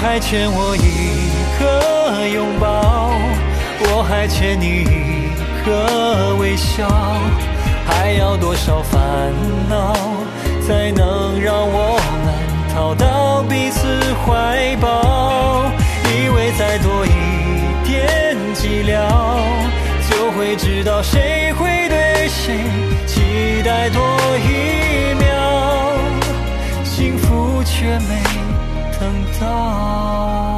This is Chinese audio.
还欠我一个拥抱，我还欠你一个微笑，还要多少烦恼才能让我们逃到彼此怀抱？以为再多一点寂寥，就会知道谁会对谁期待多一秒，幸福却没等到。